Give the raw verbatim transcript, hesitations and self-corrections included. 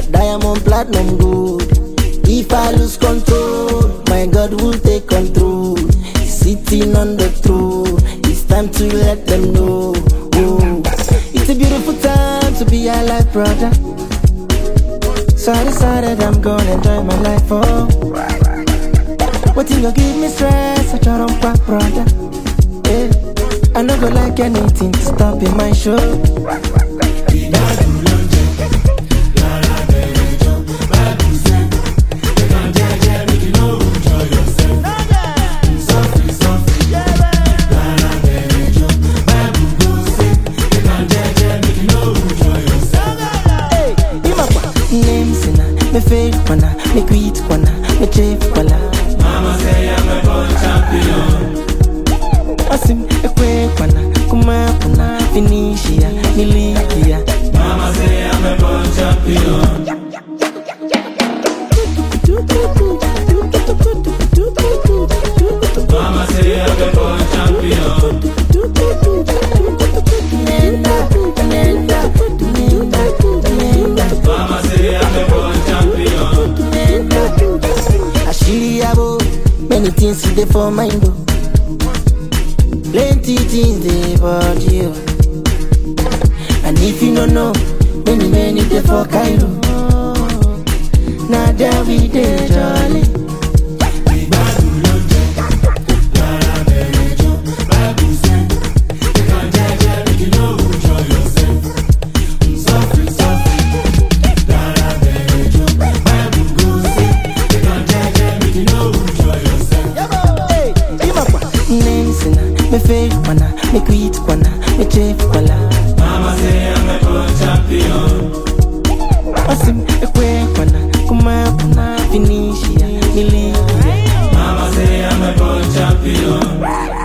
diamond, platinum, gold. If I lose control, my God will take control. He's sitting on the throne. It's time to let them know. Oh, it's a beautiful time to be alive, brother. So I decided I'm gonna enjoy my life. Oh, what you gonna give me stress? I try to back, brother. Yeah, I no go like anything to stop in my show. Me fail kwana, me quit kwana, me chef kwana. Mama say I'm a born champion. Asim ekwe kwana, kuma kuna finish ya, me league ya. Mama say I'm a born champion. Mama say I'm a born champion. Mama say I'm a born champion. Many things they for mind, oh. Plenty things they for you. And if you don't know, many many they for Cairo. Now there we dey jolly. Me fail kwana, me quit kwana, me chef kwana. Mama say I'm a born champion. Asim ekwe kwana, kuma kuna finish ya, me league ya. Mama say I'm a born champion.